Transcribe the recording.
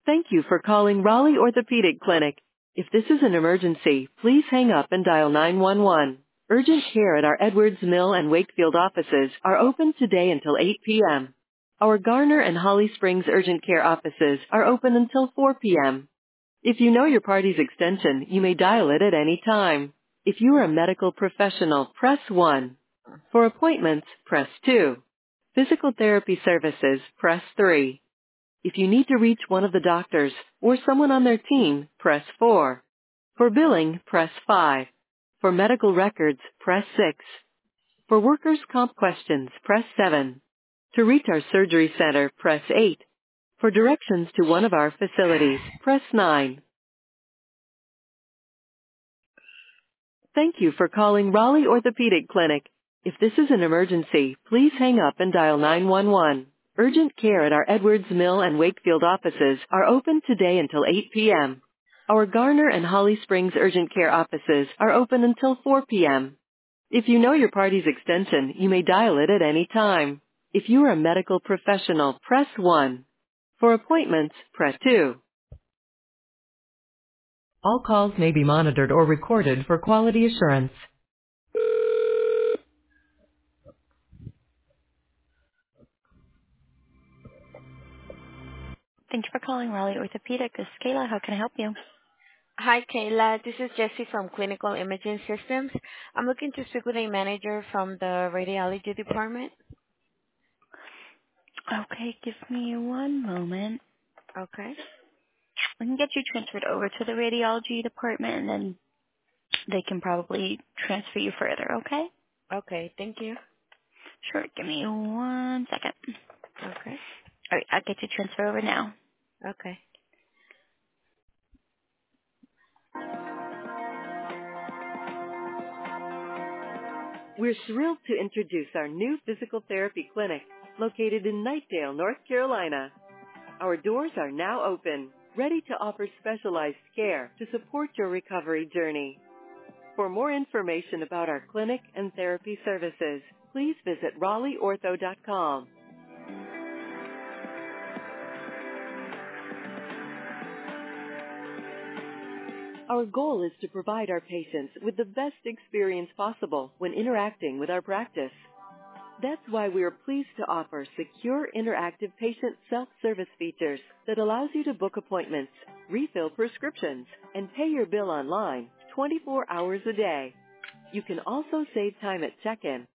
Thank you for calling Raleigh Orthopedic Clinic. If this is an emergency, please hang up and dial 911. Urgent care at our Edwards Mill and Wakefield offices are open today until 8 p.m. Our Garner and Holly Springs urgent care offices are open until 4 p.m. If you know your party's extension, you may dial it at any time. If you are a medical professional, press 1. For appointments, press 2. Physical therapy services, press 3. If you need to reach one of the doctors or someone on their team, press 4. For billing, press 5. For medical records, press 6. For workers' comp questions, press 7. To reach our surgery center, press 8. For directions to one of our facilities, press 9. Thank you for calling Raleigh Orthopedic Clinic. If this is an emergency, please hang up and dial 911. Urgent care at our Edwards Mill and Wakefield offices are open today until 8 p.m. Our Garner and Holly Springs urgent care offices are open until 4 p.m. If you know your party's extension, you may dial it at any time. If you are a medical professional, press 1. For appointments, press 2. All calls may be monitored or recorded for quality assurance. Thank you for calling Raleigh Orthopedic. This is Kayla. How can I help you? Hi, Kayla. This is Jessie from Clinical Imaging Systems. I'm looking to speak with a manager from the radiology department. Okay, give me one moment. Okay. We can get you transferred over to the radiology department, and then they can probably transfer you further, okay? Okay, thank you. Sure, give me 1 second. Okay. All right, I'll get you transferred over now. Okay. We're thrilled to introduce our new physical therapy clinic located in Knightdale, North Carolina. Our doors are now open, ready to offer specialized care to support your recovery journey. For more information about our clinic and therapy services, please visit RaleighOrtho.com. Our goal is to provide our patients with the best experience possible when interacting with our practice. That's why we are pleased to offer secure interactive patient self-service features that allows you to book appointments, refill prescriptions, and pay your bill online 24 hours a day. You can also save time at check-in